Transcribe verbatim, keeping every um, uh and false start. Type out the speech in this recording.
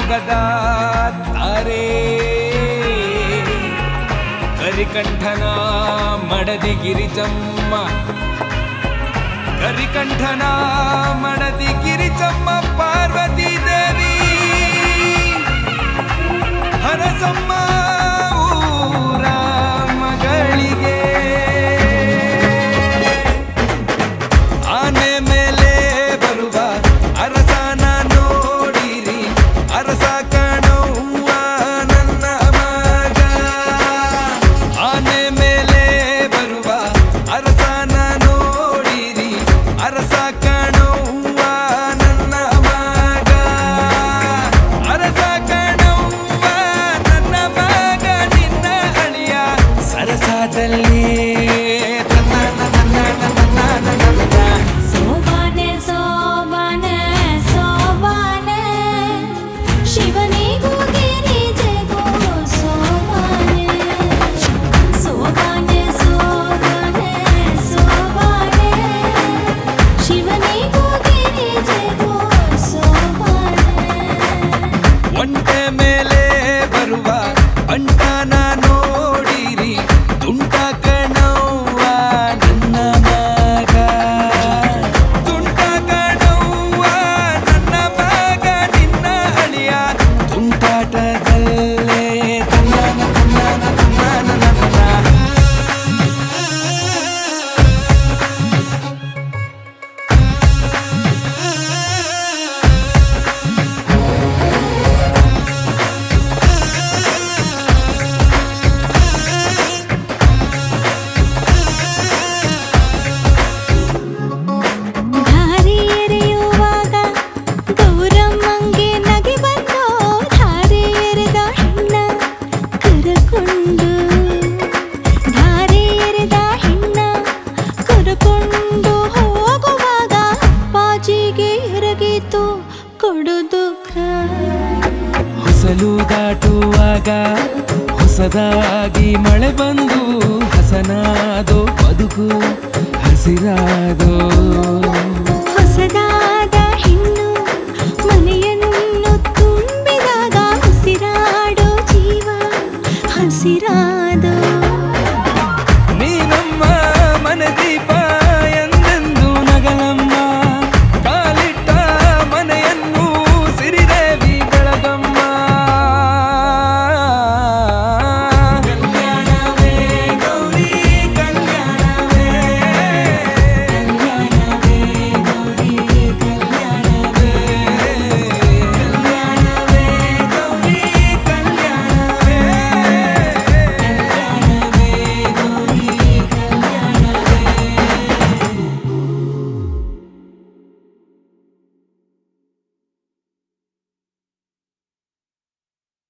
ಮೊಗದ ತಾರೆ ಕರಿಕಂಠನ ಮಡದಿ ಗಿರಿಜಮ್ಮ ಕರಿಕಂಠನ ಮಡದಿ ಗಿರಿಜಮ್ಮ ಪಾರ್ವತಿ ದೇವಿ ಹರಸಮ್ಮ ಊರ ಮಗಳಿಗೆ ಆನೆ ಮೇಲೆ ಬರುವ ಅರಸನ ನೋಡಿರಿ ಅರಸ ಕಣವ್ವ ನನ್ನ ಮಗ ಆನೆ ಮೇಲೆ ಬರುವ ಅರಸನ ನೋಡಿರಿ ಅರಸ ಕಣವ್ವ ನನ್ನ ಮಗ ಅರಸ ಕಣವ್ವ ನನ್ನ ಮಗ ನಿನ್ನ ಅಳಿಯ ಸರಸದಲ್ಲಿ ಒಂಟೆ ಮೇಲೆ ಬರುವ ಬಂಟನ ನೋಡಿರಿ ತುಂಟ ಕಣವ್ವ ನನ್ನ ಮಗ ತುಂಟ ಕಣವ್ವ ನನ್ನ ಮಗ ನಿನ್ನ ಅಳಿಯ ತುಂಟಾಟದಲ್ಲೇ ತನ್ನ ತನ್ನ ತನ್ನ ಹೊಸಲು ದಾಟುವಾಗ ಹೊಸದಾಗಿ ಮಳೆ ಬಂದು ಹಸನಾದೋ ಬದುಕು ಹಸಿರಾದೋ ಹೊಸದಾದ ಹೆಣ್ಣು ಮನೆಯನ್ನು ತುಂಬಿದಾಗ ಹಸಿರಾಡೋ ಜೀವ ಹಸಿರಾ